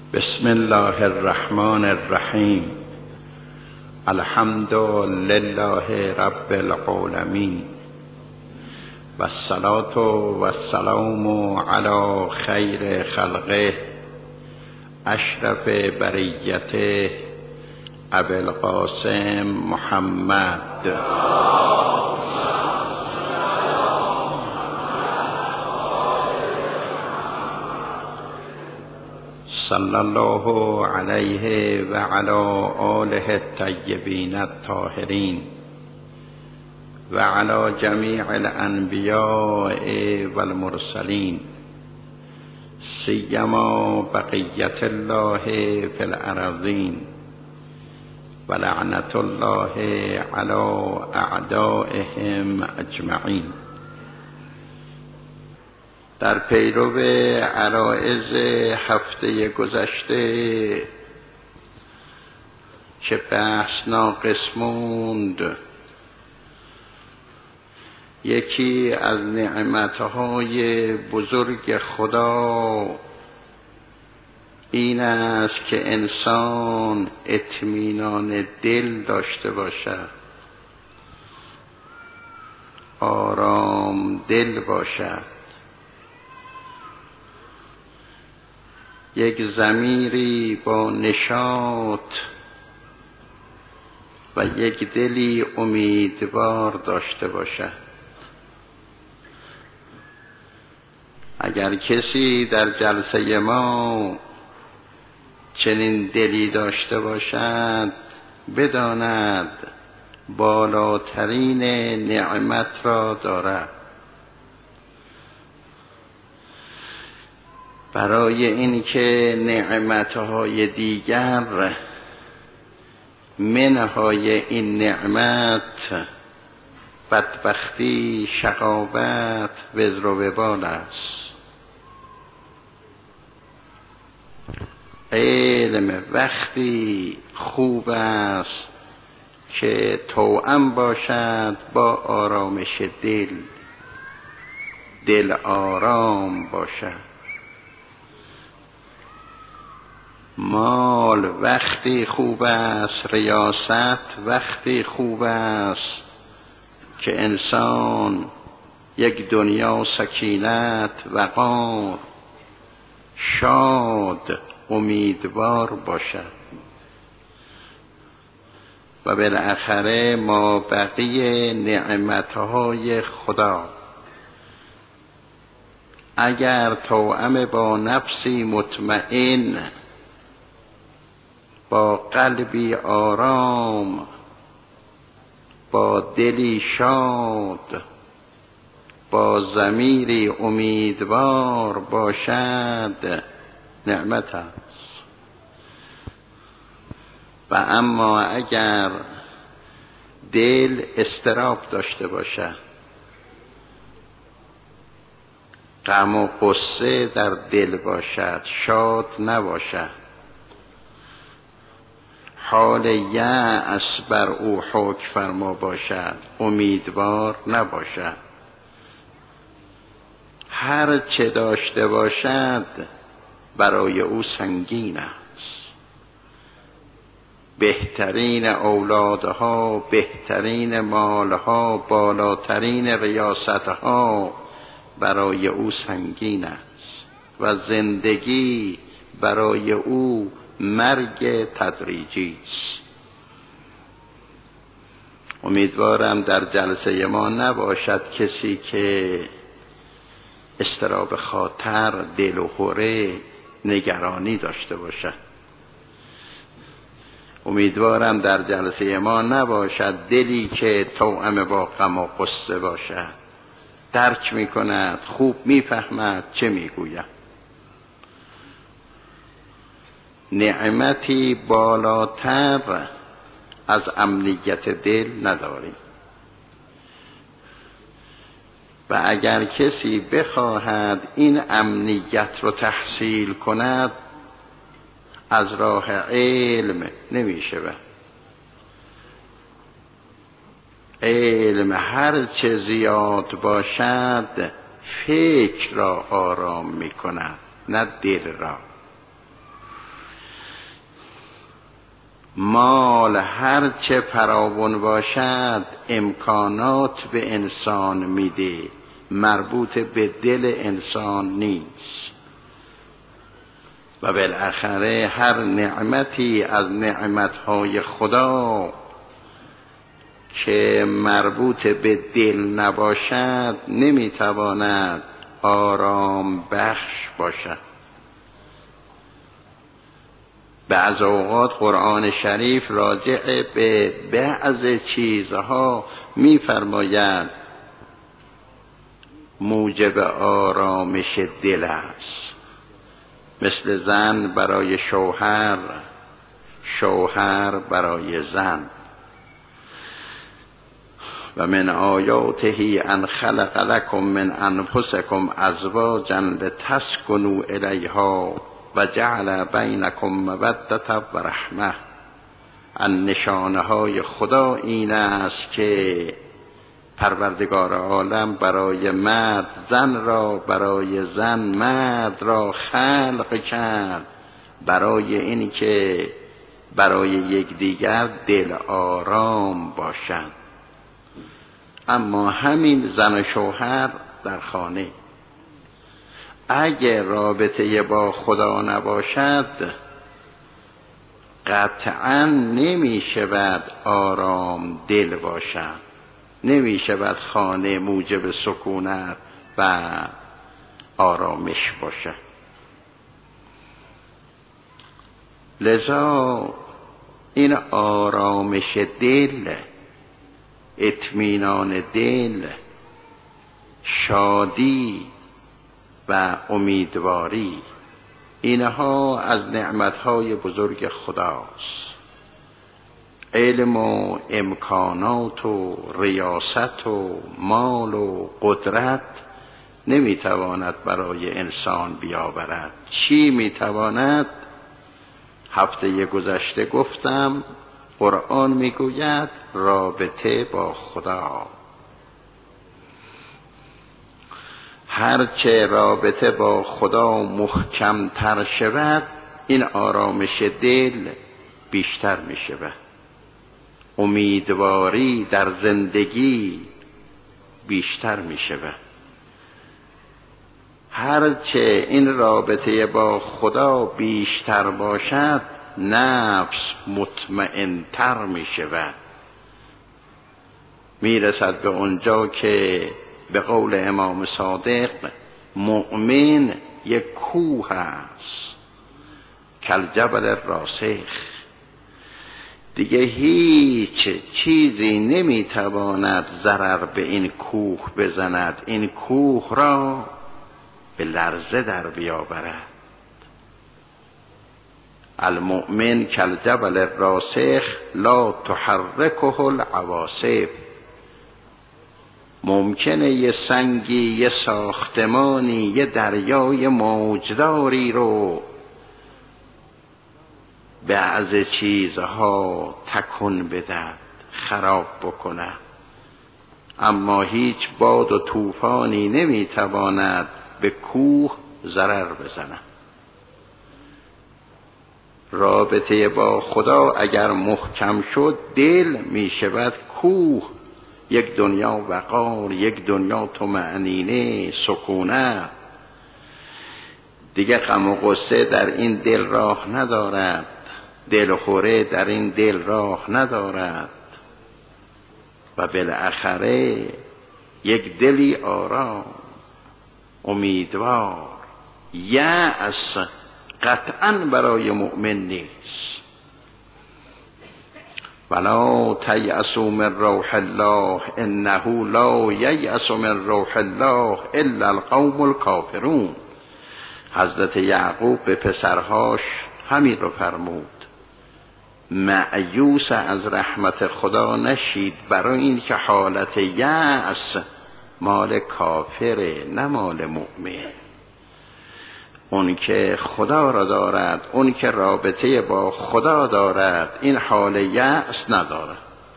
بسم الله الرحمن الرحیم. الحمد لله رب العالمین و الصلاة و السلام علی خیر خلقه اشرف بریته ابی القاسم محمد صلی الله علیه و علی آله الطیبین الطاهرین و علی جمیع الانبیاء والمرسلین سیما بقیت الله فی الارضین و لعنت الله علی اعدائهم اجمعین. در پیرو عرایض هفته گذشته که بحث ناقص موند، یکی از نعمتهای بزرگ خدا این است که انسان اطمینان دل داشته باشد، آرام دل باشد، یک ضمیری با نشاط و یک دلی امیدوار داشته باشد. اگر کسی در جلسه ما چنین دلی داشته باشد، بداند بالاترین نعمت را دارد. برای اینکه نعمتهای دیگر منهای این نعمت بدبختی، شقاوت، وزر و وبال است. علم وقتی خوب است که توأم باشد با آرامش دل، دل آرام باشد. مال وقتی خوب است، ریاست وقتی خوب است که انسان یک دنیا سکینت، وقار، شاد، امیدوار باشد. و بالاخره ما بقیه نعمتهای خدا اگر توأم با نفسی مطمئن، با قلبی آرام، با دلی شاد، با ضمیری امیدوار باشد، نعمت است. و اما اگر دل اضطراب داشته باشد، غم و غصه در دل باشد، شاد نباشد، حال یأس بر او حکم فرما باشد، امیدوار نباشد، هر چه داشته باشد برای او سنگین است. بهترین اولادها، بهترین مالها، بالاترین ریاستها برای او سنگین است و زندگی برای او مرگ تدریجی است. امیدوارم در جلسه ما نباشد کسی که اضطراب خاطر، دل و هره، نگرانی داشته باشد. امیدوارم در جلسه ما نباشد دلی که توأم با غم و غصه باشد، درک میکند، خوب میفهمد چه میگوید. نعمتی بالاتر از امنیت دل نداریم. و اگر کسی بخواهد این امنیت رو تحصیل کند، از راه علم نمیشه. علم هر چه زیاد باشد فکر را آرام میکند، نه دل را. مال هر چه فراوان باشد امکانات به انسان میده، مربوط به دل انسان نیست. و بالاخره هر نعمتی از نعمتهای خدا که مربوط به دل نباشد نمیتواند آرام بخش باشد. بعض اوقات قرآن شریف راجع به بعض چیزها میفرماید موجب آرامش دل است، مثل زن برای شوهر، شوهر برای زن. و من آیاته ان خلق لکم من انفسکم ازواجا لتسکنوا الیها و جعل بینکم مودة و رحمه. از نشانه های خدا این است که پروردگار عالم برای مرد زن را، برای زن مرد را خلق کرد، برای این که برای یکدیگر دل آرام باشند. اما همین زن و شوهر در خانه اگه رابطه با خدا نباشد قطعا نمی شود آرام دل باشد، نمی شود خانه موجب سکونت و آرامش باشد. لذا این آرامش دل، اطمینان دل، شادی و امیدواری، اینها از نعمتهای بزرگ خداست. علم و امکانات و ریاست و مال و قدرت نمیتواند برای انسان بیاورد. چی میتواند؟ هفته گذشته گفتم قرآن میگوید رابطه با خدا. هرچه رابطه با خدا محکمتر شود این آرامش دل بیشتر می شود، امیدواری در زندگی بیشتر می شود. هرچه این رابطه با خدا بیشتر باشد نفس مطمئن‌تر می شود، می رسد به اونجا که به قول امام صادق مؤمن یک کوه است کالجبل الراسخ، دیگه هیچ چیزی نمیتواند ضرر به این کوه بزند، این کوه را به لرزه در بیاورد. المؤمن کالجبل الراسخ لا تحرکه العواصف. ممکنه یه سنگی، یه ساختمانی، یه دریای موجداری رو بعض چیزها تکون بدهد، خراب بکنه، اما هیچ باد و طوفانی نمیتواند به کوه ضرر بزنه. رابطه با خدا اگر محکم شد دل میشود کوه، یک دنیا وقار، یک دنیا طمأنینه، سکونت. دیگه غم و غصه در این دل راه ندارد، دل خوره در این دل راه ندارد و بالاخره یک دلی آرام، امیدوار. یأس قطعا برای مؤمن نیست. ولا تیأسوا من روح الله انه لا ییأس من روح الله الا القوم الکافرون. حضرت یعقوب به پسرهاش همین رو فرمود، مأیوس از رحمت خدا نشید، برای این که حالت یأس مال کافره نه مال مؤمن. اون که خدا را دارد، اون که رابطه با خدا دارد، این حال یأس ندارد.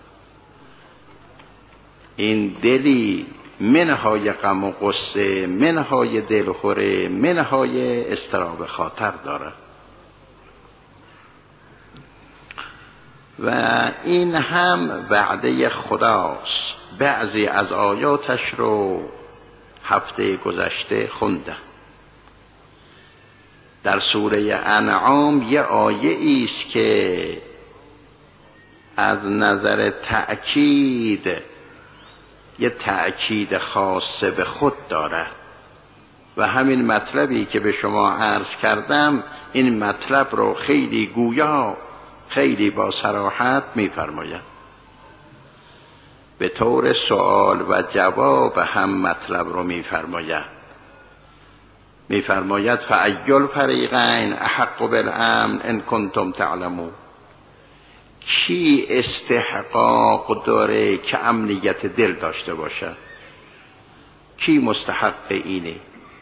این دلی منهای غم و غصه، منهای دلخوره، منهای اضطراب خاطر دارد. و این هم وعده خداست. بعضی از آیاتش رو هفته گذشته خوندم. در سوره انعام یه آیه است که از نظر تأکید یه تأکید خاصه به خود داره و همین مطلبی که به شما عرض کردم این مطلب رو خیلی گویا، خیلی با صراحت می‌فرماید. به طور سوال و جواب هم مطلب رو می‌فرماید فأی الفریقین احق بالامن ان کنتم تعلمون. کی استحقاق داره که امنیت دل داشته باشه؟ کی مستحق اینه؟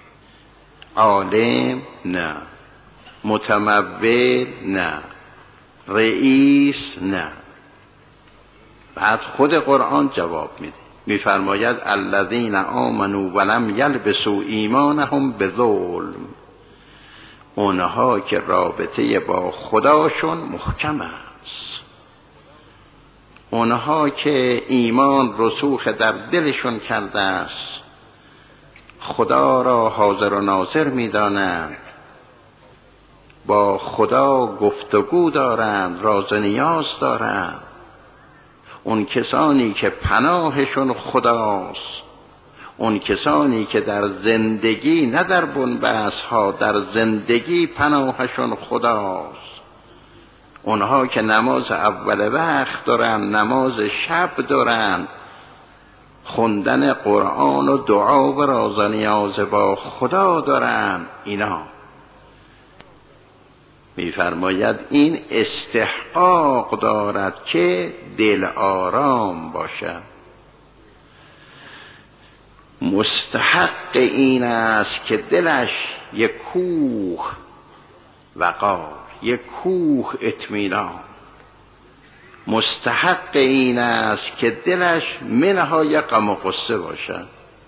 عالم؟ نه. متمول؟ نه. رئیس؟ نه. بعد خود قرآن جواب میده، میفرماید الذین آمنوا ولم یلبسوا ایمانهم بظلم. اونها که رابطه با خداشون محکم است، اونها که ایمان رسوخ در دلشون کرده است، خدا را حاضر و ناظر می‌دانند، با خدا گفتگو دارند، راز نیاز دارند. اون کسانی که پناهشون خداست، اون کسانی که در زندگی، نه در بنبست ها، در زندگی پناهشون خداست، اونها که نماز اول وقت دارن، نماز شب دارن، خوندن قرآن و دعا و راز و نیاز با خدا دارن، اینا میفرماید این استحقاق دارد که دل آرام باشد. مستحق این است که دلش یک کوه وقار، یک کوه اطمینان. مستحق این است که دلش منهای غم و غصه باشد.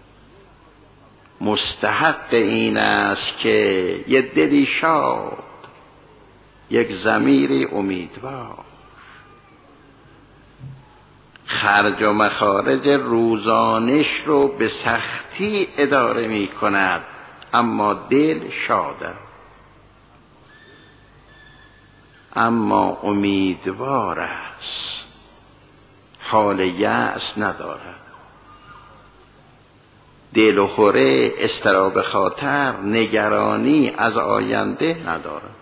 مستحق این است که یه دلی شاد، یک ضمیری امیدوار. خرج و مخارج روزانش رو به سختی اداره می کند اما دل شاده، اما امیدوار است، حال یأس ندارد، دل و خوره، اضطراب خاطر، نگرانی از آینده ندارد.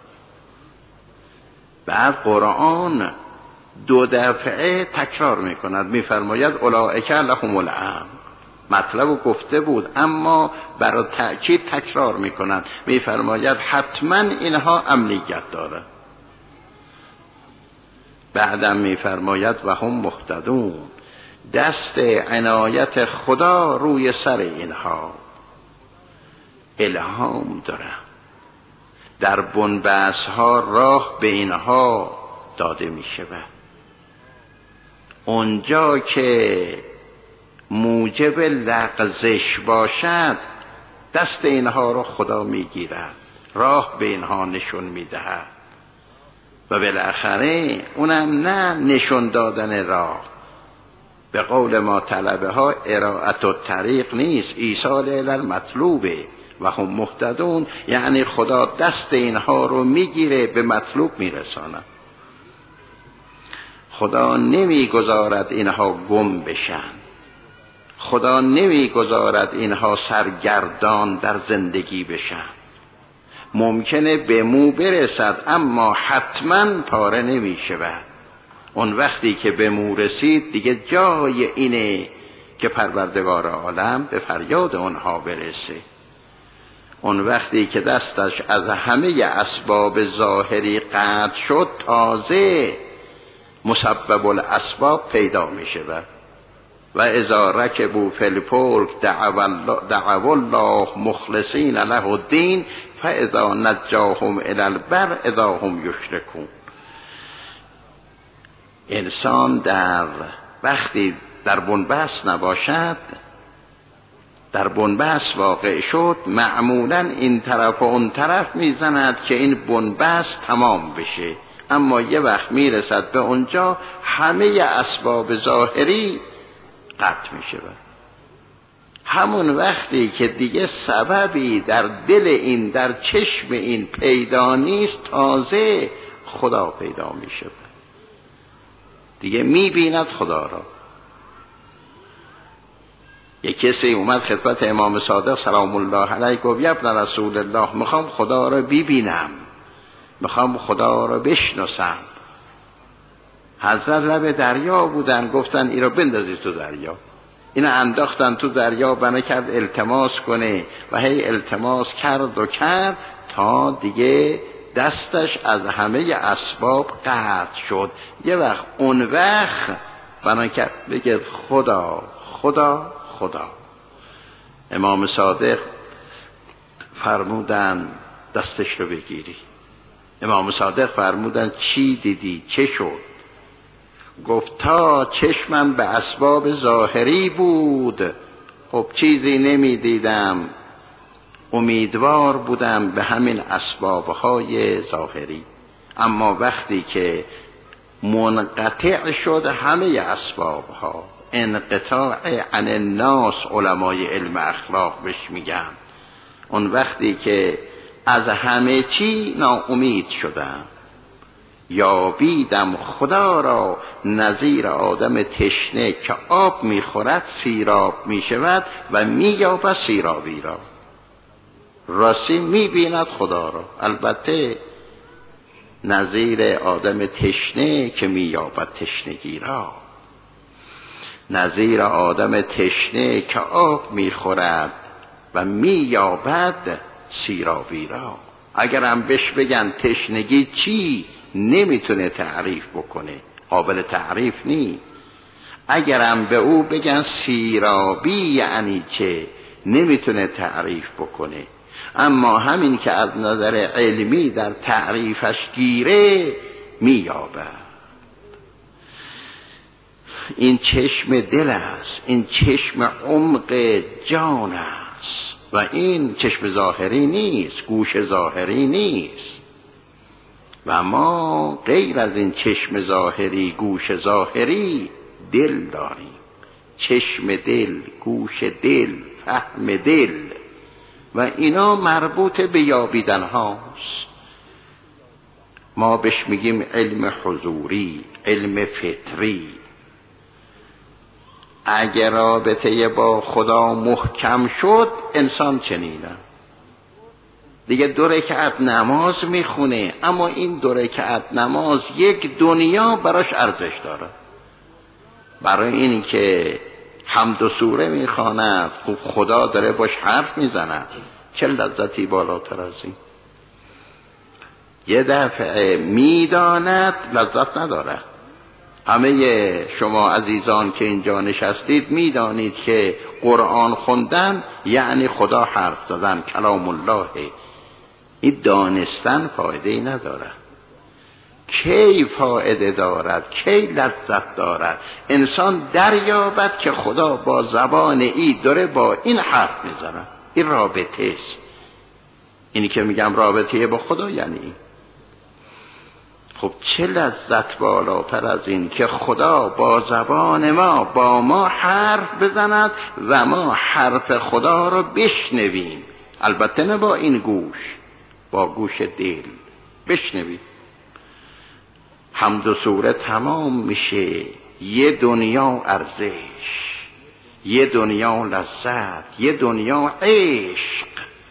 بعد قرآن دو دفعه تکرار میکند، میفرماید اولئک لهم الامن. مطلب گفته بود اما برای تأکید تکرار میکند، میفرماید حتما اینها امنیت دارد. بعدم میفرماید و هم مهتدون. دست عنایت خدا روی سر اینها، الهام دارد، در بنبست ها راه به اینها داده می شود. اونجا که موجب لغزش باشد دست اینها رو خدا می گیرد، راه به اینها نشون می دهد و بالاخره اونم نه نشون دادن راه، به قول ما طلبه ها ارائت الطریق نیست، ایصال الی المطلوبه و هم مهتدون، یعنی خدا دست اینها رو میگیره به مطلوب میرساند. خدا نمیگذارد اینها گم بشن، خدا نمیگذارد اینها سرگردان در زندگی بشن. ممکنه به مو برسد اما حتما پاره نمیشود. اون وقتی که به مو رسید دیگه جای اینه که پروردگار عالم به فریاد اونها برسه. اون وقتی که دستش از همه اسباب ظاهری قطع شد تازه مسبب الاسباب پیدا می شود. و اذا رکبوا فی الفلک دعوا الله مخلصین له الدین فاذا نجاهم الی البر اذا هم یشرکون. انسان در وقتی در بنبست نباشد، در بنبست واقع شد، معمولا این طرف و اون طرف میزند که این بنبست تمام بشه، اما یه وقت میرسد به اونجا همه اسباب ظاهری قطع میشه. همون وقتی که دیگه سببی در دل این، در چشم این پیدا نیست، تازه خدا پیدا میشه، دیگه میبیند خدا را. یک کسی اومد خدمت امام صادق سلام الله علیه گفت یا ابن رسول الله، میخوام خدا را ببینم، میخوام خدا را بشناسم. حضرت لب دریا بودن، گفتن این را بندازی تو دریا. اینو انداختن تو دریا، بنا کرد التماس کنه و هی التماس کرد و کرد تا دیگه دستش از همه اسباب قطع شد. یه وقت اون وقت بنا کرد بگه خدا خدا خدا. امام صادق فرمودن دستش رو بگیری. امام صادق فرمودن چی دیدی؟ چه شد؟ گفت تا چشمم به اسباب ظاهری بود، خب چیزی نمی دیدم، امیدوار بودم به همین اسبابهای ظاهری. اما وقتی که منقطع شد همه اسبابها، انقطاع عن الناس علمای علم اخلاق بهش میگن، اون وقتی که از همه چی ناامید شدم، یابیدم خدا را نظیر آدم تشنه که آب میخورد سیراب میشود و مییابد سیرابی را. راستی میبیند خدا را، البته نظیر آدم تشنه که مییابد تشنگی را، نظیر آدم تشنه که آب میخورد و مییابد سیرابی را. اگرم بهش بگن تشنگی چی، نمیتونه تعریف بکنه، قابل تعریف نی. اگرم به او بگن سیرابی یعنی چه، نمیتونه تعریف بکنه. اما همین که از نظر علمی در تعریفش گیره مییابه. این چشم دل است، این چشم عمق جان است و این چشم ظاهری نیست، گوش ظاهری نیست. و ما غیر از این چشم ظاهری، گوش ظاهری، دل داریم. چشم دل، گوش دل، فهم دل و اینا مربوط به یابیدن هاست. ما بهش میگیم علم حضوری، علم فطری. اگر رابطه با خدا محکم شد انسان چنینه، دیگه 2 رکعت نماز میخونه، اما این 2 رکعت نماز یک دنیا براش ارزش داره. برای این که حمد و سوره میخواند، خوب خدا داره باش حرف میزند، چه لذتی بالاتر از این. یه دفعه میداند لذت نداره. همه شما عزیزان که اینجا نشستید میدانید که قرآن خوندن یعنی خدا حرف زدن، کلام الله. این دانستن فایده ای نداره. کی فایده دارد؟ کی لذت دارد؟ انسان دریابد که خدا با زبان ای داره با این حرف میزنه. این رابطه است. اینی که میگم رابطه با خدا یعنی این. خب چه لذت بالاتر از این که خدا با زبان ما با ما حرف بزند و ما حرف خدا رو بشنویم. البته نه با این گوش، با گوش دل بشنویم. حمد و سوره تمام میشه، یه دنیا ارزش، یه دنیا لذت، یه دنیا عشق.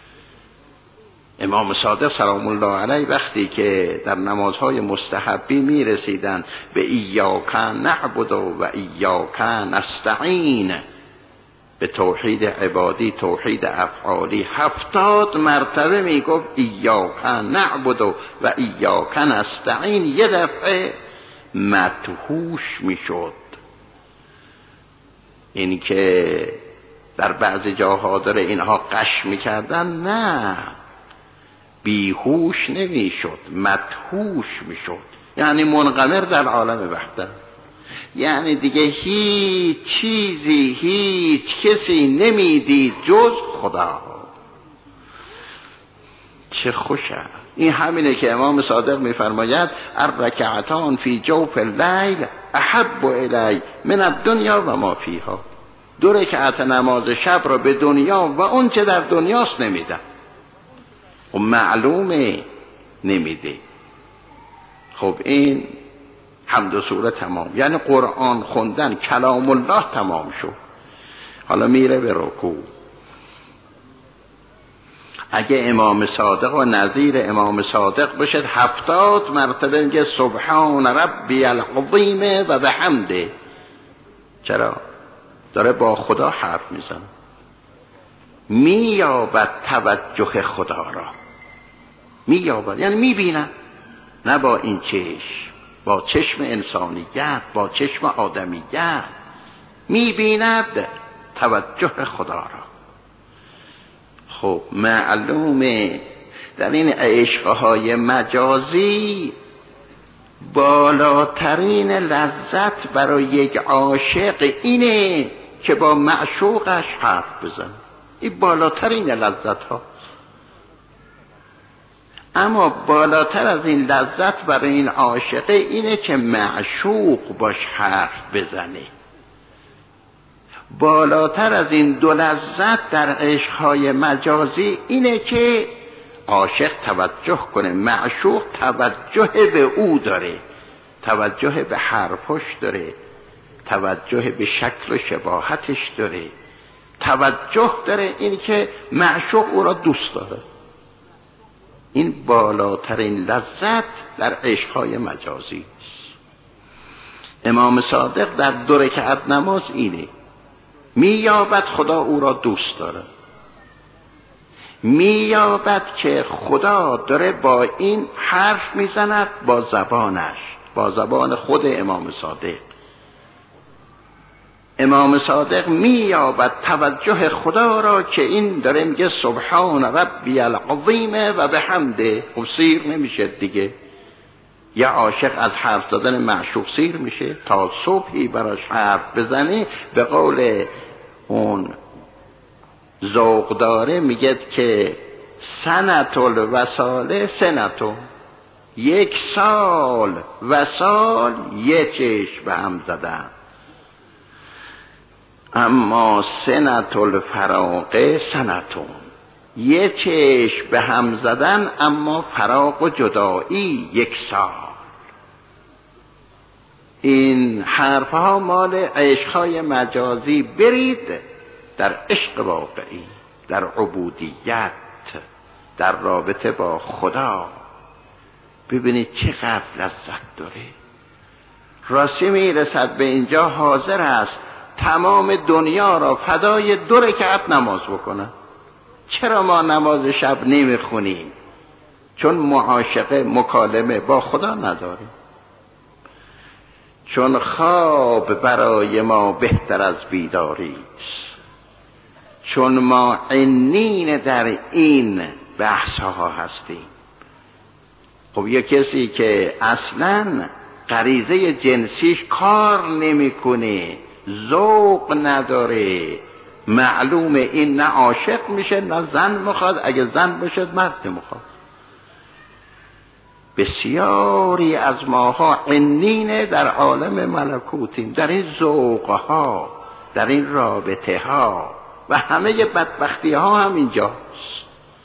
امام صادق سلام الله علیه وقتی که در نمازهای مستحبی میرسیدن به ایاک نعبد و ایاک نستعین، به توحید عبادی، توحید افعالی 70 مرتبه میگفت ایاک نعبد و ایاک نستعین، یه دفعه مدهوش میشد. این که در بعضی جاها داره اینها قش میکردن، نه، بیهوش نمیشد، مدهوش میشد، یعنی منغمر در عالم وحدت. یعنی دیگه هیچ چیزی، هیچ کسی نمیدید جز خدا. چه خوش است. این همینه که امام صادق میفرماید الرکعتان فی جوف اللیل احب الی من الدنیا و ما فیها. 2 رکعت نماز شب را به دنیا و اون چه در دنیاست نمیدن. و معلومه نمیده. خب این حمد و سوره تمام، یعنی قرآن خوندن کلام الله تمام شد. حالا میره به رکوع. اگه امام صادق و نظیر امام صادق بشد 70 مرتبه میگه سبحان ربی العظیم و بحمده. چرا؟ داره با خدا حرف میزنه، مییابد توجه خدا را، مییابد یعنی میبینه، نه با این چشم، با چشم انسانیت، با چشم آدمیت میبیند توجه خدا را. خب معلومه در این عشقهای مجازی بالاترین لذت برای یک عاشق اینه که با معشوقش حرف بزن. این بالاترین لذت ها. اما بالاتر از این لذت برای این عاشق اینه که معشوق باش حرف بزنه. بالاتر از این 2 لذت در عشقهای مجازی اینه که عاشق توجه کنه، معشوق توجه به او داره، توجه به حرفش داره، توجه به شکل و شباهتش داره، توجه داره این که معشوق او را دوست داره. این بالاترین لذت در عشقهای مجازی است. امام صادق در 2 رکعت نماز اینه، مییابد خدا او را دوست داره، مییابد که خدا داره با این حرف میزند با زبانش، با زبان خود امام صادق. امام صادق مییابد توجه خدا را که این داره میگه سبحان ربی العظیم و بحمده. خب سیر نمیشه دیگه. یه عاشق از حرف زدن معشوق سیر میشه تا صبحی براش حرف بزنه. به قول اون ذوق داره میگه که سنت الوصال سنتو، 1 سال وصال 1 چشم به هم زدن، اما سنت الفراق سنتون، 1 چشم به هم زدن اما فراق و جدایی 1 سال. این حرفها مال عشقهای مجازی. برید در عشق واقعی، در عبودیت، در رابطه با خدا، ببینید چقدر لذت داره. راستی میرسد به اینجا حاضر است تمام دنیا را فدای 2 رکعت نماز بکنه. چرا ما نماز شب نمیخونیم؟ چون معاشقه، مکالمه با خدا نداریم، چون خواب برای ما بهتر از بیداری است، چون ما عنین در این بحث ها هستیم. خب یک کسی که اصلا غریزه جنسیش کار نمیکنه، ذوق نداره، معلومه این نه عاشق میشه نه زن میخواد، اگه زن بشه مرد میخواد. بسیاری از ماها عنین در عالم ملکوتیم، در این ذوقها، در این رابطه ها، و همه بدبختی ها هم اینجاست.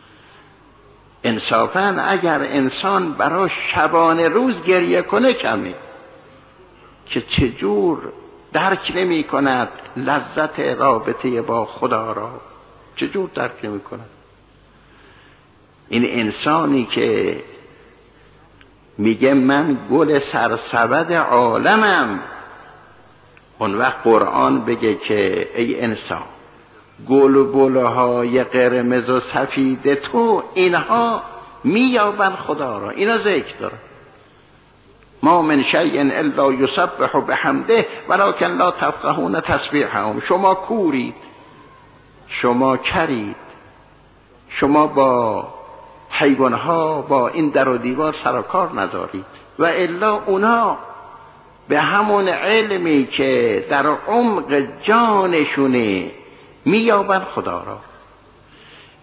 انصافاً اگر انسان برای شبانه روز گریه کنه کمی، که چجور درک نمی کند لذت رابطه با خدا را، چجور درک نمی کند. این انسانی که میگه من گل سرسبد عالمم، اون وقت قرآن بگه که ای انسان، گل و بلهای قرمز و سفید تو اینها مییابند خدا را، اینا ذکر داره. ما من شیء الا یسبح بحمده ولکن لا تفقهون تسبیحهم. شما کورید، شما کرید، شما با حیوانها، با این در و دیوار سر و کار ندارید، و الا اونا به همون علمی که در عمق جانشونه مییابند خدا را.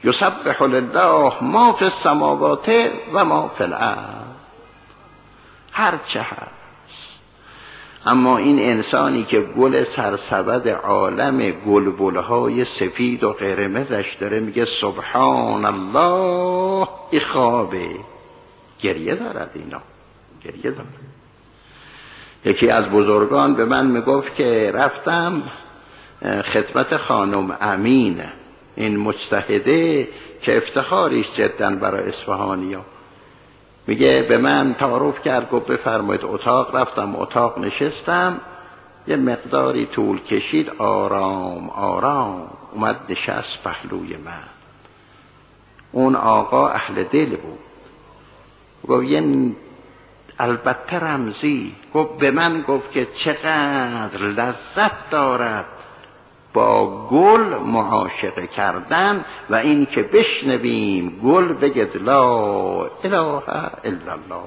یسبح لله ما فی السماوات و ما فی الارض، هر چه هست. اما این انسانی که گل سرسبد عالم گلبلهای سفید و قرمزش داره میگه سبحان الله، این خوابه. گریه دارد، اینا گریه دارد. یکی از بزرگان به من میگفت که رفتم خدمت خانم امین، این مجتهده که افتخاریش جدا برای اصفهانیا، میگه به من تعارف کرد، گفت بفرمایید اتاق. رفتم اتاق نشستم، یه مقداری طول کشید، آرام آرام اومد نشست پهلوی من. اون آقا اهل دل بود، گفت یه البته رمزی، گفت به من گفت که چقدر لذت دارد با گل معاشقه کردن و این که بشنویم گل بگد لا اله الا الله.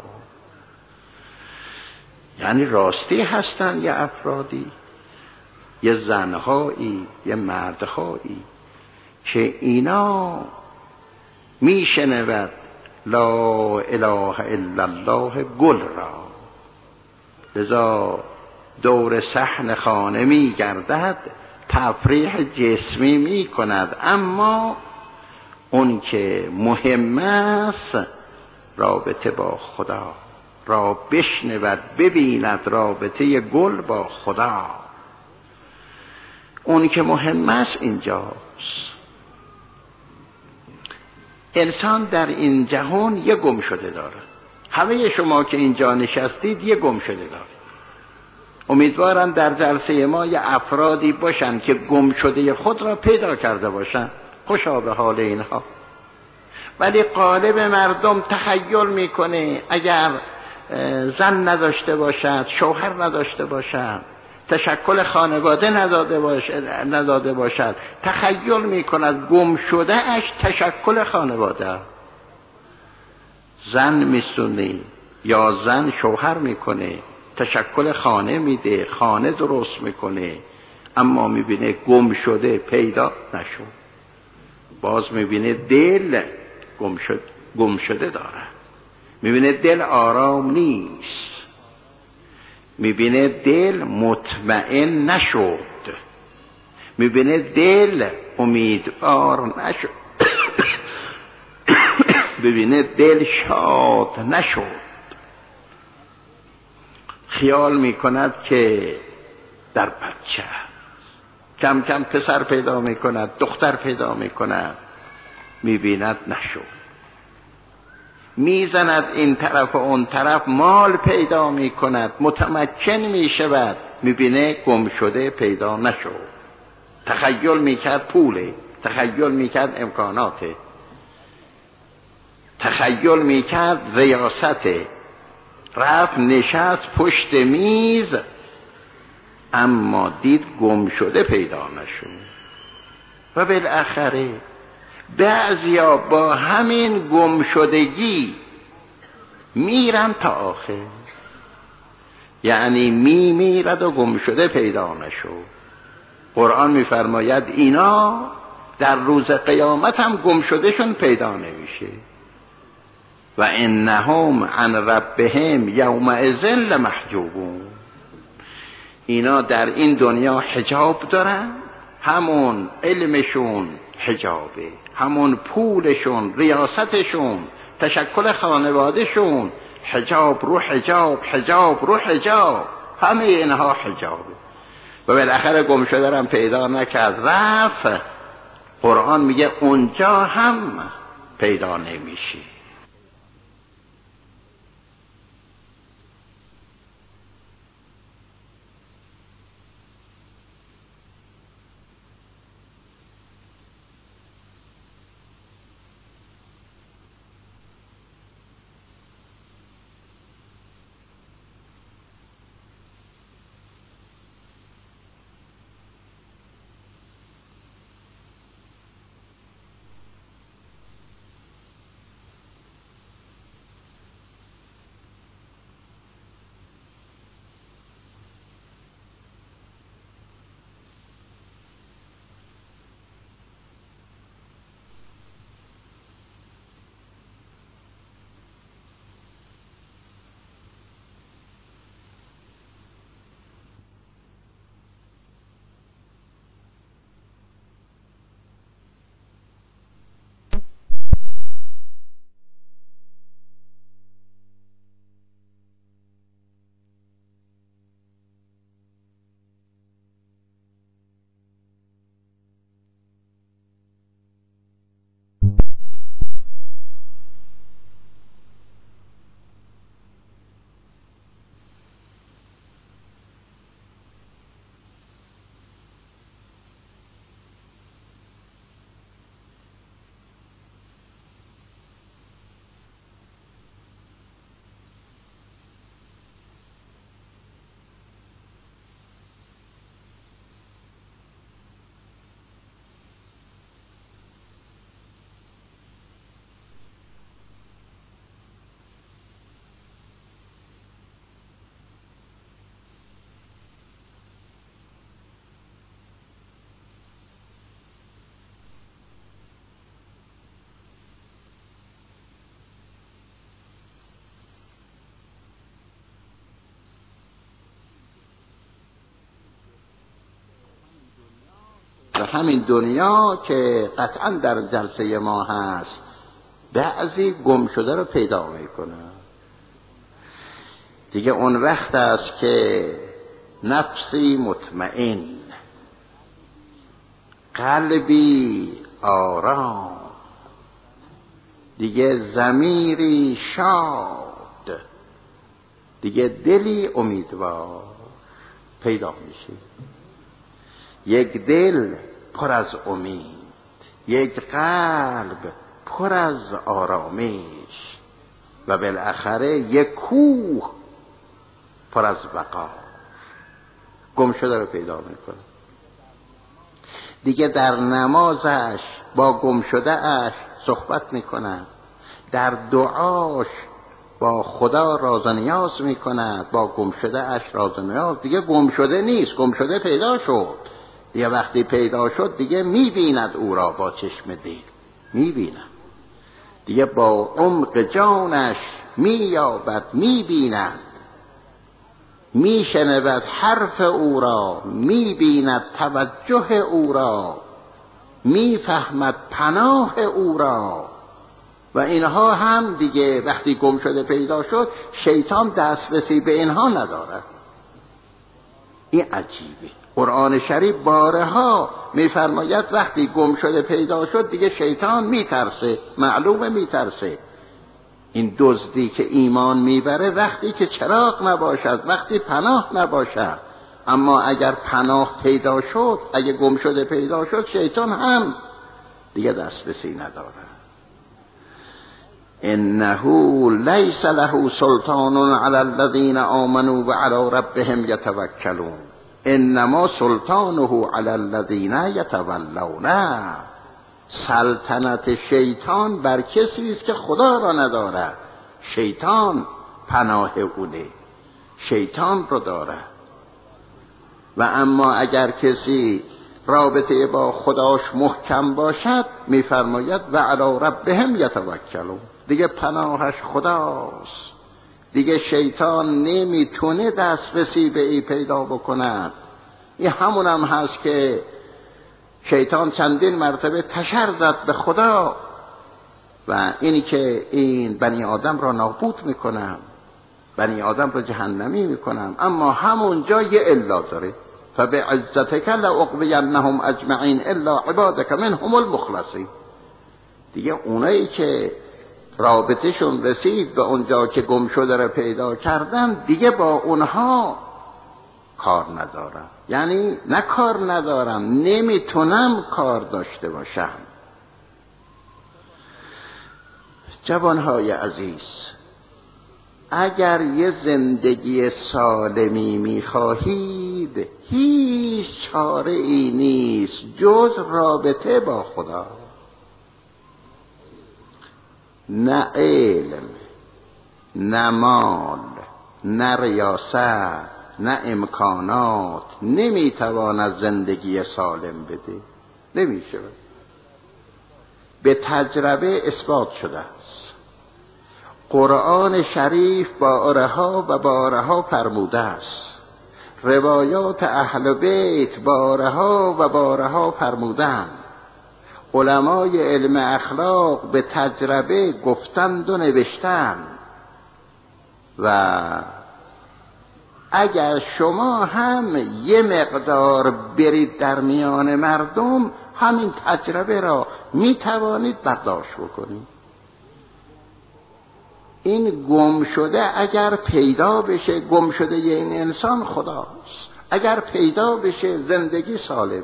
یعنی راستی هستن یه افرادی، یه زنهایی، یه مردهایی که اینا میشنود لا اله الا الله گل را، لذا دور صحن خانه میگردد، تفریح جسمی می کند، اما اون که مهم است رابطه با خدا را بشنود، ببیند رابطه گل با خدا. اون که مهم است اینجاست. انسان در این جهان یه گم شده داره. همه شما که اینجا نشستید یه گم شده داره. امیدوارم در جلسه ما یه افرادی باشن که گم شده خود را پیدا کرده باشن. خوشا به حال اینها. ولی غالب مردم تخیل میکنه اگر زن نداشته باشد، شوهر نداشته باشد، تشکل خانواده نداده باشد، تخیل میکند گم شده اش تشکل خانواده. زن میسونه یا زن شوهر میکنه، تشکل خانه میده، خانه درست میکنه، اما میبینه گم شده پیدا نشد. باز میبینه دل گم شده داره، میبینه دل آرام نیست، میبینه دل مطمئن نشد، میبینه دل امیدوار نشد، ببینه دل شاد نشد. خیال میکند که در بچه کم کم پسر پیدا میکند، دختر پیدا میکند، میبیند نشد. میزند این طرف و اون طرف، مال پیدا میکند، متمکن میشود، میبینه گم شده پیدا نشد. تخیل میکرد پوله، تخیل میکرد امکاناته، تخیل میکرد ریاسته، رفت نشست پشت میز، اما دید گم شده پیدا نشد. و بالاخره بعضیا با همین گم شدگی میرن تا آخر، یعنی میرد و گم شده پیدا نشد. قرآن میفرماید اینا در روز قیامت هم گم شدهشون پیدا نمیشه. و انهم عن ربهم یومئذ لمحجوبون. اینا در این دنیا حجاب دارن، همون علمشون حجابه، همون پولشون، ریاستشون، تشکل خانوادهشون، حجاب رو حجاب، حجاب رو حجاب، همه اینها حجابه. و بالاخره گم شده هم پیدا نکرد، رفت. قرآن میگه اونجا هم پیدا نمیشه. و همین دنیا که قطعا در جلسه ما هست بعضی گم شده رو پیدا میکنه. دیگه اون وقت است که نفسی مطمئن، قلبی آرام، دیگه ضمیری شاد، دیگه دلی امیدوار پیدا میشه. یک دل پر از امید، یک قلب پر از آرامش و بالاخره یک کوه پر از وقار. گم شده رو پیدا میکنه. دیگه در نمازش با گم شده اش صحبت میکنه، در دعاش با خدا راز و نیاز میکند، با گم شده اش راز و نیاز. دیگه گم شده نیست، گم شده پیدا شد. دیگه وقتی پیدا شد دیگه میبیند او را با چشم دل، میبیند دیگه با عمق جانش مییابد، میبیند، میشنود حرف او را، میبیند توجه او را، میفهمد پناه او را. و اینها هم دیگه وقتی گم شده پیدا شد شیطان دسترسی به اینها نداره. این عجیبه. قرآن شریف بارها میفرماید وقتی گم شده پیدا شد دیگه شیطان میترسه، معلومه میترسه. این دزدی که ایمان میبره وقتی که چراغ نباشد، وقتی پناه نباشد. اما اگر پناه پیدا شد، اگه گم شده پیدا شد، شیطان هم دیگه دسترسی نداره. انه لیس له سلطان علی الذین آمنوا و علی ربهم یتوکلون انما سلطانه علی الذین یتولونه. سلطنت شیطان بر کسی است که خدا را ندارد. شیطان پناه اونه، شیطان رو دارد. و اما اگر کسی رابطه با خداش محکم باشد میفرماید و علی ربهم یتوکلون، دیگه پناهش خداست، دیگه شیطان نمیتونه دسترسی به این پیدا بکند. این همون هم هست که شیطان چندین مرتبه تشر زد به خدا و اینی که این بنی آدم را نابود میکنم، بنی آدم را جهنمی میکنم، اما همونجا یه الا داره، فبعزتک لاغوینهم اجمعین الا عبادک منهم المخلصین. دیگه اونایی که رابطهشون رسید به اونجا که گم شده را پیدا کردن دیگه با اونها کار ندارم. یعنی نه کار ندارم، نمیتونم کار داشته باشم. جوانهای عزیز، اگر یه زندگی سالمی میخواهید هیچ چاره ای نیست جز رابطه با خدا. نه علم، نه مال، نه ریاست، نه امکانات نمیتواند زندگی سالم بده. نمیشه. به تجربه اثبات شده است. قرآن شریف بارها و بارها فرموده است. روایات اهل بیت بارها و بارها فرمودند. علمای علم اخلاق به تجربه گفتند و نوشتند. و اگر شما هم یه مقدار برید در میان مردم همین تجربه را می توانید برداشت بکنید. این گم شده اگر پیدا بشه، گم شده یه این انسان خداست. اگر پیدا بشه زندگی سالم،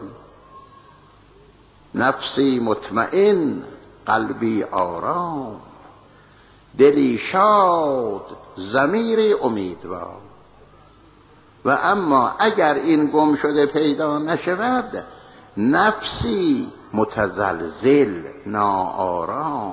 نفسی مطمئن، قلبی آرام، دلی شاد، ضمیری امیدوار. و اما اگر این گم شده پیدا نشود نفسی متزلزل، ناآرام،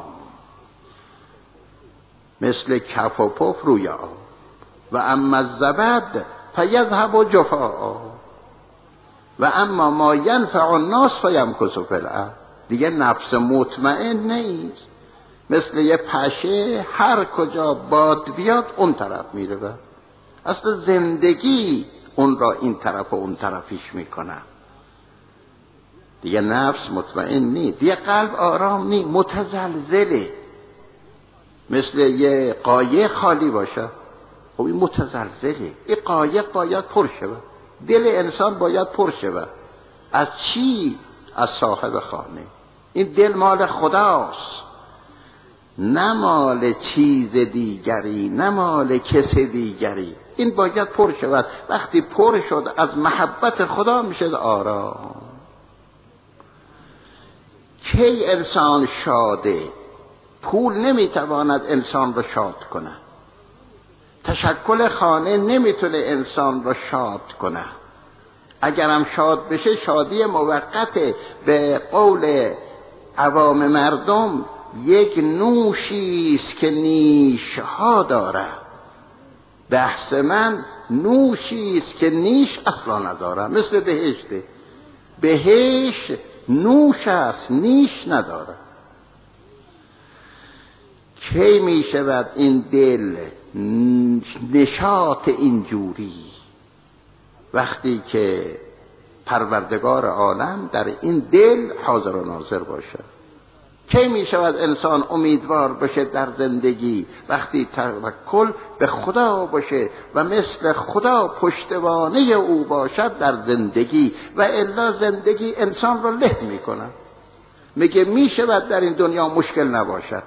مثل کف و پف روی آب. و اما الزبد فیذهب جفاء و اما ما ینفع الناس فیمکث فی الارض. دیگه نفس مطمئن نیست، مثل یه پشه هر کجا باد بیاد اون طرف میره. اصلا زندگی اون را این طرف و اون طرفیش میکنه. دیگه نفس مطمئن نی، دیگه قلب آرام نی، متزلزله. مثل یه قایق خالی باشه، خب این متزلزله. این قایق باید پر شود، دل انسان باید پر شود. از چی؟ از صاحب خانه. این دل مال خداست، نه مال چیز دیگری، نه مال کس دیگری. این باید پر شود. وقتی پر شد از محبت خدا میشه آرام. کی انسان شاده؟ پول نمیتواند انسان را شاد کنه، تشکل خانه نمیتونه انسان را شاد کنه. اگرم شاد بشه شادی موقته. به قول عوام مردم یک نوشیست که نیشها داره. بحث من نوشیست که نیش اصلا نداره. مثل بهشته، بهشت نوش است، نیش نداره. کی می شود این دل نشاط اینجوری؟ وقتی که پروردگار عالم در این دل حاضر و ناظر باشه. کی می شود انسان امیدوار باشه در زندگی؟ وقتی توکل به خدا باشه و مثل خدا پشتوانه او باشد در زندگی، و الا زندگی انسان رو له می کنه. میگه می شود در این دنیا مشکل نباشد.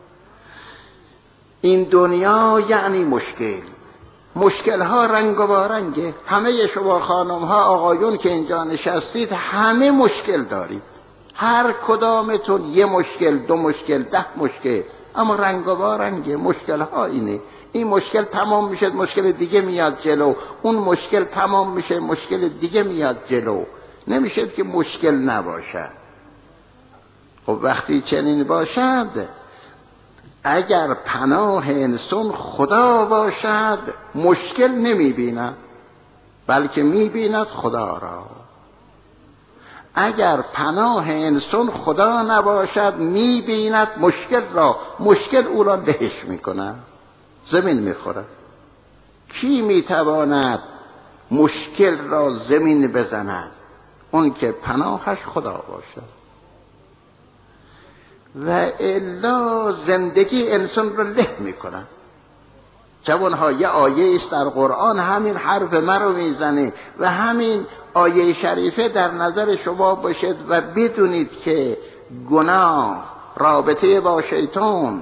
این دنیا یعنی مشکل. مشکل ها رنگ و رنگه. همه شما خانم ها آقایون که اینجا نشستید همه مشکل دارید. هر کدامتون یه مشکل، دو مشکل، 10 مشکل، اما رنگ و رنگه. مشکل ها اینه. این مشکل تمام میشه مشکل دیگه میاد جلو، اون مشکل تمام میشه مشکل دیگه میاد جلو. نمیشه که مشکل نباشه. خب وقتی چنین باشد، اگر پناه انسان خدا باشد مشکل نمیبیند، بلکه میبیند خدا را. اگر پناه انسان خدا نباشد میبیند مشکل را، مشکل او را دهش میکند، زمین میخورد. کی میتواند مشکل را زمین بزند؟ اون که پناهش خدا باشد. و الا زندگی انسان رو له میکنن. جوانها یه آیه است در قرآن همین حرف مرا میزنه و همین آیه شریفه در نظر شما باشد و بدونید که گناه، رابطه با شیطان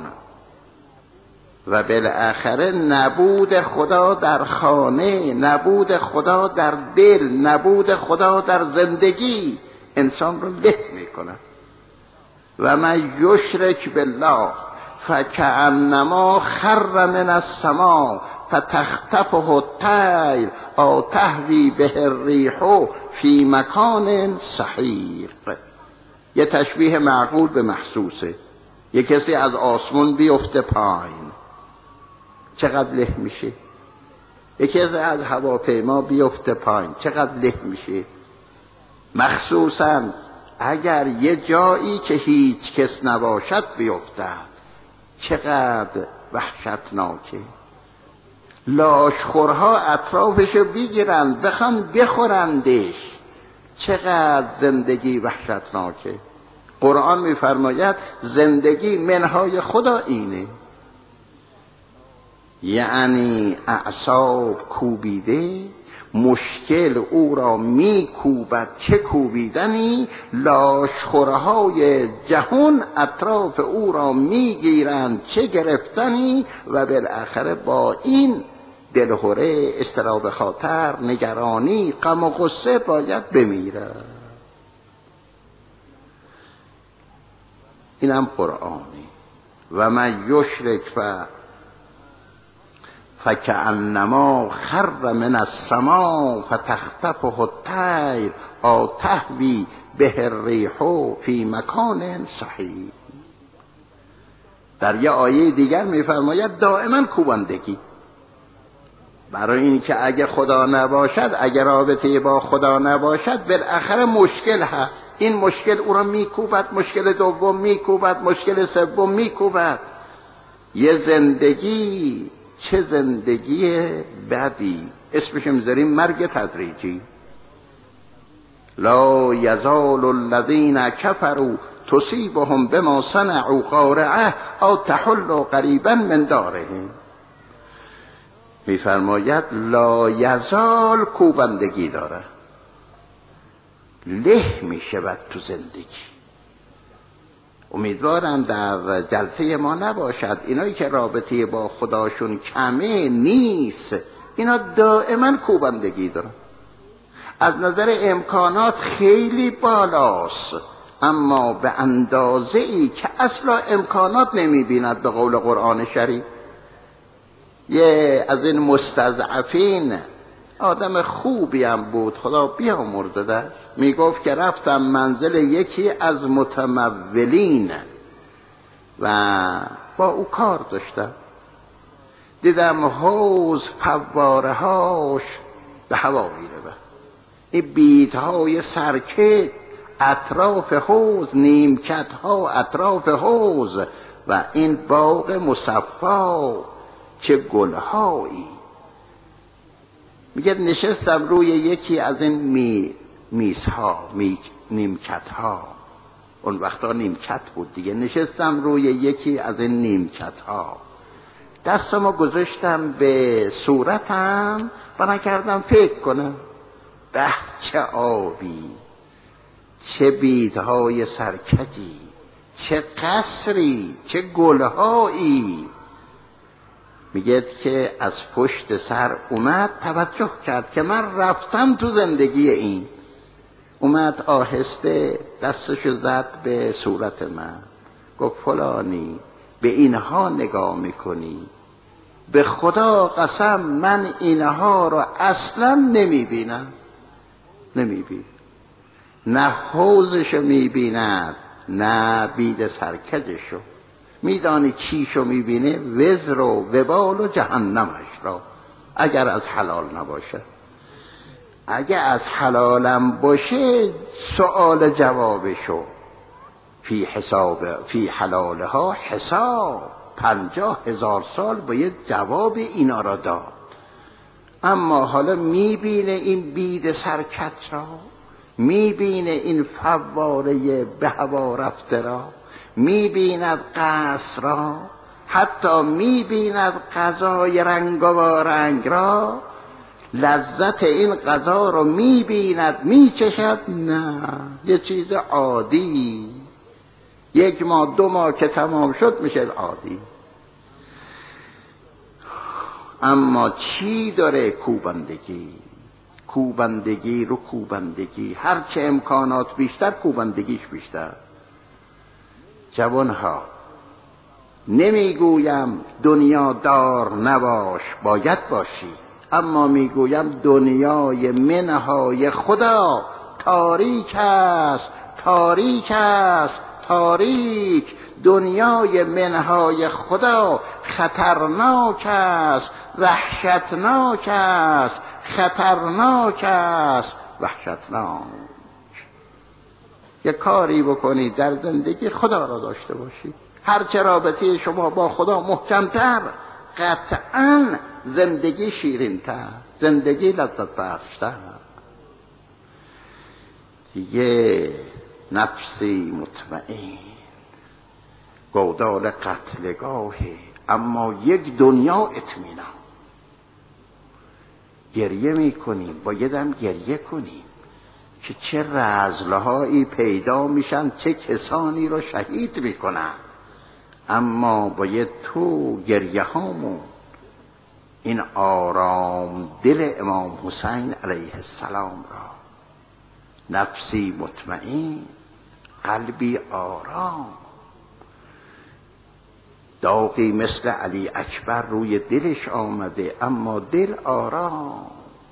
و بالاخره نبود خدا در خانه، نبود خدا در دل، نبود خدا در زندگی انسان رو له میکنه. و من یشرک بالله فکأنما خر من السماء فتخطفه الطیر او تهوی به الریح فی مکان سحیق. یه تشبیه معقول به محسوسه. یه کسی از آسمون بیفته پایین، چقدر له میشه؟ یه کسی از هواپیما بیفته پایین، چقدر له میشه؟ مخصوصاً اگر یه جایی که هیچ کس نباشد بیفتد، چقدر وحشتناکه. لاشخورها اطرافشو بگیرند بخوان بخورندش، چقدر زندگی وحشتناکه. قرآن میفرماید زندگی منهای خدا اینه، یعنی اعصاب کوبیده، مشکل او را میکوبد. چه کوبیدنی؟ لاشخورهای جهان اطراف او را میگیرند، چه گرفتنی. و بالاخره با این دلهره، اضطراب خاطر، نگرانی، غم و غصه باید بمیره. اینم قرآنی. و من یشرک فکأنما خر من السماء فتخطفه الطیر او تهوی به الریح فی مکان سحیق. در یه آیه دیگر میفرماید دائما کوبندگی، برای این که اگه خدا نباشد، اگه رابطه با خدا نباشد، بالاخره مشکل هست. این مشکل او را میکوبد، مشکل دوم میکوبد، مشکل سوم میکوبد. یه زندگی، چه زندگی بدی، اسمش میذاریم مرگ تدریجی. لا یزال الذین کفروا تصیبهم بما صنعوا قارعه او تحل قریبا من دارهم. میفرماید لا یزال کوبندگی داره، له میشود تو زندگی. امیدوارم در جلسه ما نباشد اینایی که رابطه با خداشون کمه نیست، اینا دائما کوبندگی دارن. از نظر امکانات خیلی بالاست، اما به اندازه ای که اصلا امکانات نمیبیند. به قول قرآن شریف یه از این مستضعفین آدم خوبی هم بود، خدا بیامرزدش، میگفت که رفتم منزل یکی از متمولین و با او کار داشتم، دیدم حوض فواره هاش به هوا میره، این بیدهای سرکه اطراف حوض، نیمکت ها اطراف حوض و این باغ مصفا چه گلهایی. میگه نشستم روی یکی از این میزها، نیمکت ها، اون وقتا نیمکت بود دیگه، نشستم روی یکی از این نیمکت ها، دستمو گذاشتم به صورتم و نکردم فکر کنم به چه آبی، چه بیدهای سرکجی، چه قصری، چه گلهایی. میگه که از پشت سر اومد، توجه کرد که من رفتم تو زندگی این، اومد آهسته دستشو زد به صورت من، گفت فلانی به اینها نگاه میکنی؟ به خدا قسم من اینها رو اصلا نمیبینم. نه حوضشو میبیند نه بید سرکجشو. میدانی چیشو میبینه؟ وزر و وبال و جهنمش را، اگر از حلال نباشه. اگر از حلالم باشه سؤال جوابشو فی حلالها حساب، 50,000 سال باید جواب اینا را داد. اما حالا میبینه این بید سرکت را، میبینه این فواره به هوا رفته را، میبیند قصر را، حتی میبیند غذای رنگارنگ را، لذت این غذا رو میبیند، میچشد، نه یه چیز عادی، 1 ماه 2 ماه که تمام شد میشه عادی. اما چی داره؟ کوبندگی رو کوبندگی، هرچه امکانات بیشتر کوبندگیش بیشتر. جوانها، نمیگویم دنیا دار نباش، باید باشی، اما میگویم دنیای منهای خدا تاریک است، تاریک است، تاریک. دنیای منهای خدا خطرناک است، وحشتناک است، خطرناک است، وحشتناک. یک کاری بکنید در زندگی خدا را داشته باشید. هرچه رابطه شما با خدا محکمتر، قطعاً زندگی شیرین‌تر، زندگی لذت بخش‌تر. دیگه نفسی مطمئن گودال قتلگاهی، اما یک دنیا اطمینان. گریه میکنیم، بایدم گریه کنیم که چه رذلهایی پیدا میشن، چه کسانی رو شهید میکنن، اما باید تو گریه هامون این آرام دل امام حسین علیه السلام را، نفسی مطمئن، قلبی آرام، داغی مثل علی اکبر روی دلش آمده اما دل آرام،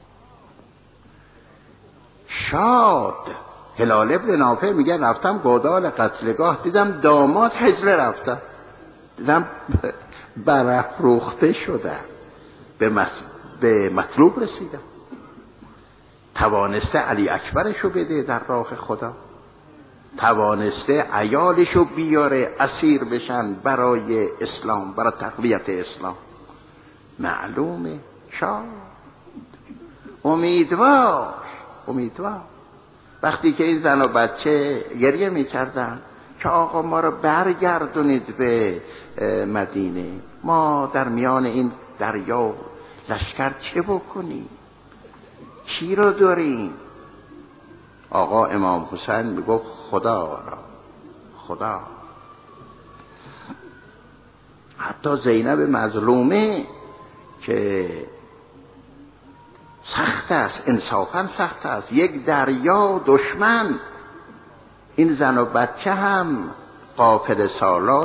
شاد. هلال ابن نافع میگه رفتم گودال قتلگاه، دیدم داماد هجله رفتم، دیدم برافروخته شدم، به مطلوب رسیدم. توانسته علی اکبرشو بده در راه خدا، توانسته عیالشو بیاره اسیر بشن برای اسلام، برای تقویت اسلام. معلومه شاد، امیدوار. وقتی که این زن و بچه گریه میکردن که آقا ما رو برگردونید به مدینه، ما در میان این دریا لشکر چه بکنیم، کی رو داریم؟ آقا امام حسین میگفت خدا را، خدا. حتی زینب مظلومه که سخت است، انصافا سخت است، یک دریا دشمن، این زن و بچه هم قافله سالار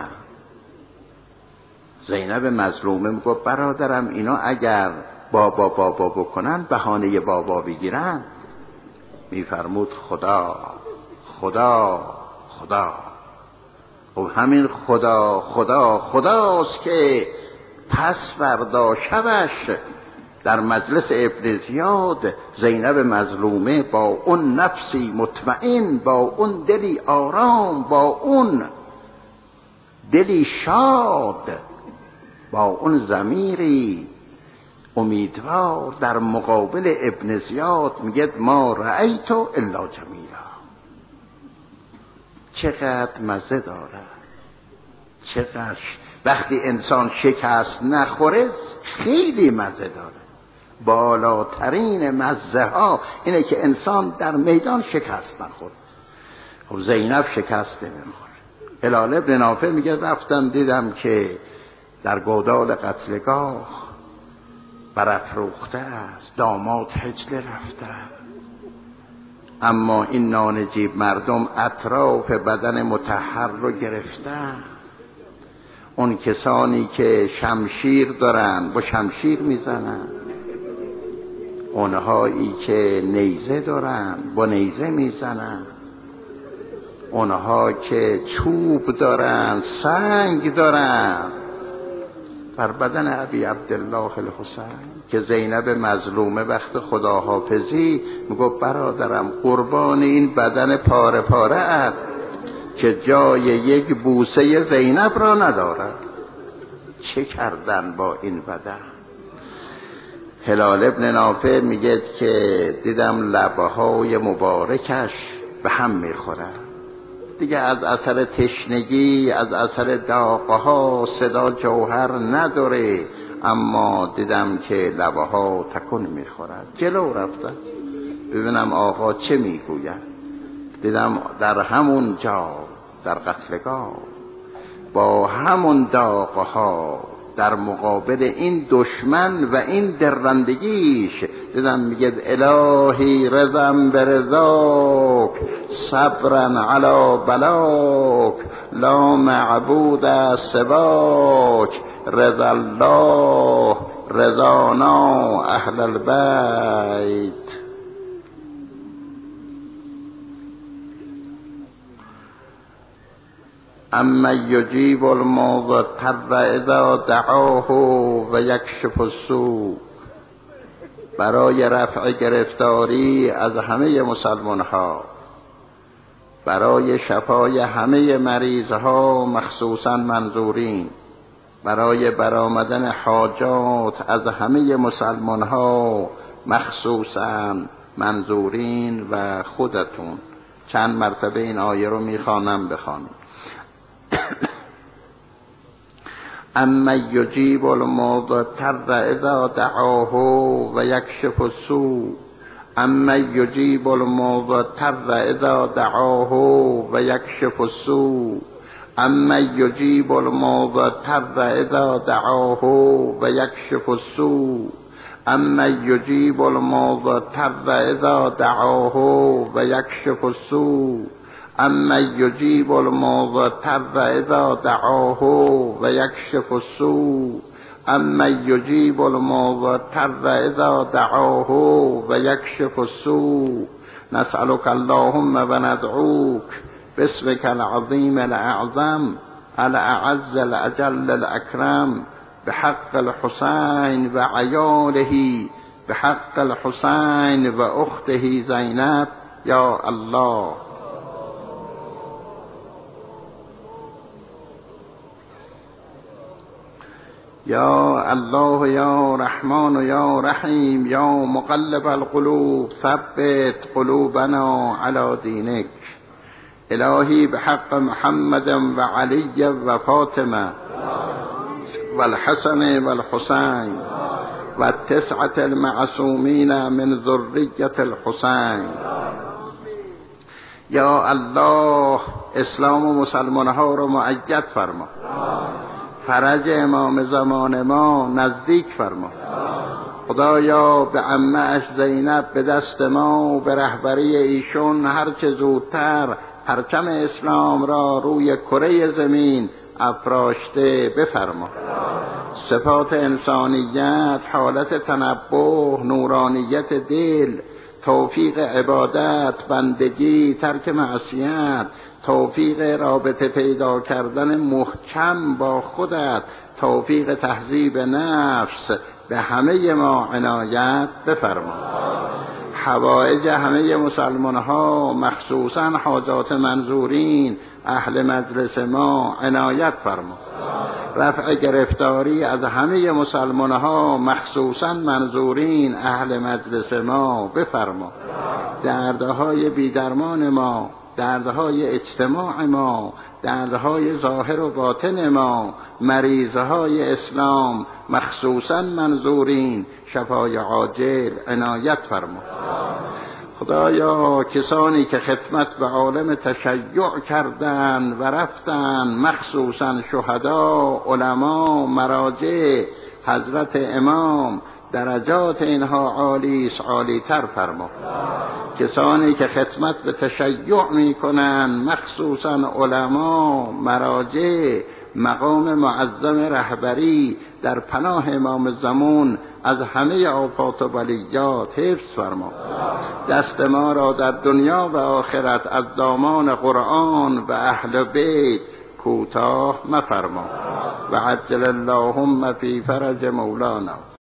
زینب مظلومه میگفت برادرم اینا اگر بابا بابا بکنن، بهانه بابا بگیرن، میفرمود خدا خدا خدا. و همین خدا خدا خداست که پس فردا شبش در مجلس ابن زیاد زینب مظلومه با اون نفسی مطمئن، با اون دلی آرام، با اون دلی شاد، با اون ضمیری امیدوار در مقابل ابن زیاد میگه ما رأیت الا جمیلا. چقدر مزه داره، چقدر وقتی انسان شکست نخوره خیلی مزه داره. بالاترین مزه ها اینه که انسان در میدان شکست نخوره. خب زینب شکست نمیخوره. هلال ابن نافع میگه رفتم دیدم که در گودال قتلگاه برافروخته است، داماد حجله رفته، اما این نانجیب مردم اطراف بدن مطهر رو گرفتن. اون کسانی که شمشیر دارن با شمشیر میزنن، اونهایی که نیزه دارن با نیزه میزنن، اونها که چوب دارن سنگ دارن بر بدن ابی عبدالله الحسین. که زینب مظلومه وقت خداحافظی میگو برادرم قربان این بدن پاره پاره است که جای یک بوسه زینب را ندارد. چه کردن با این بدن؟ هلال ابن نافع میگه که دیدم لبهای مبارکش به هم میخورن دیگه، از اثر تشنگی، از اثر داغها صدا جوهر نداره، اما دیدم که لبها تکون میخورد. جلو رفتم ببینم آقا چه میگوید. دیدم در همون جا در قتلگاه با همون داغها در مقابل این دشمن و این درندگیش دیدم میگه الهی رضم برضاک صبرا علی بلاک لا معبود سواک رضا الله رضانا اهل البیت. اما یجیب المضطر اذا دعاه و یکشف السوء. برای رفع گرفتاری از همه مسلمان ها، برای شفای همه مریض ها مخصوصا منظورین، برای برآمدن حاجات از همه مسلمان ها مخصوصا منظورین و خودتون. چند مرتبه این آیه رو میخوانم، بخوانید. اما یجیب المضطر اذا دعاه و یکشف السوء. اما یجیب المضطر اذا دعاه و یکشف السوء. اما یجیب المضطر اذا دعاه و یکشف السوء. اما یجیب المضطر اذا دعاه و یکشف السوء. اما یجیب المضطر اذا دعاه و یکشف السوء. اما یجیب المضطر اذا دعاه و یکشف السوء. نسألك اللهم و ندعوك باسمك العظیم الاعظم الاعز الاجل الاکرم بحق الحسین و عیاله بحق الحسین و اخته زینب یا الله. یا الله یا رحمان یا رحیم یا مقلب القلوب ثبت قلوبنا علی دینک. الهی بحق محمد و علی و فاطمه و الحسن و الحسین و التسعة المعصومین من ذریة الحسین. یا الله اسلام و مسلمان ها رو مؤید فرما، فرج امام زمان ما نزدیک فرما. خدایا به عمه‌اش زینب به دست ما و به رهبری ایشون هرچه زودتر پرچم اسلام را روی کره زمین افراشته بفرما. صفات انسانیت، حالت تنبه، نورانیت دل، توفیق عبادت، بندگی، ترک معصیت، توفیق رابطه پیدا کردن محکم با خودت، توفیق تهذیب نفس به همه ما عنایت بفرما. حوائج همه مسلمان ها مخصوصا حاجات منظورین اهل مجلس ما عنایت فرما. رفع گرفتاری از همه مسلمان ها مخصوصا منظورین اهل مجلس ما بفرما. دردهای بیدرمان ما، دردهای اجتماع ما، دردهای ظاهر و باطن ما، مریضهای اسلام مخصوصا منظورین شفای عاجل عنایت فرما. خدایا کسانی که خدمت به عالم تشیع کردند و رفتند، مخصوصا شهدا، علما، مراجع، حضرت امام، درجات اینها عالیست، عالی‌تر فرما. کسانی که خدمت به تشیع می کنند، مخصوصا علما، مراجع، مقام معظم رهبری، در پناه امام زمان از همه آفات و بلیات حفظ فرما. دست ما را در دنیا و آخرت از دامان قرآن و اهل بیت کوتاه مفرما. و عجل اللهم فی فرج مولانا.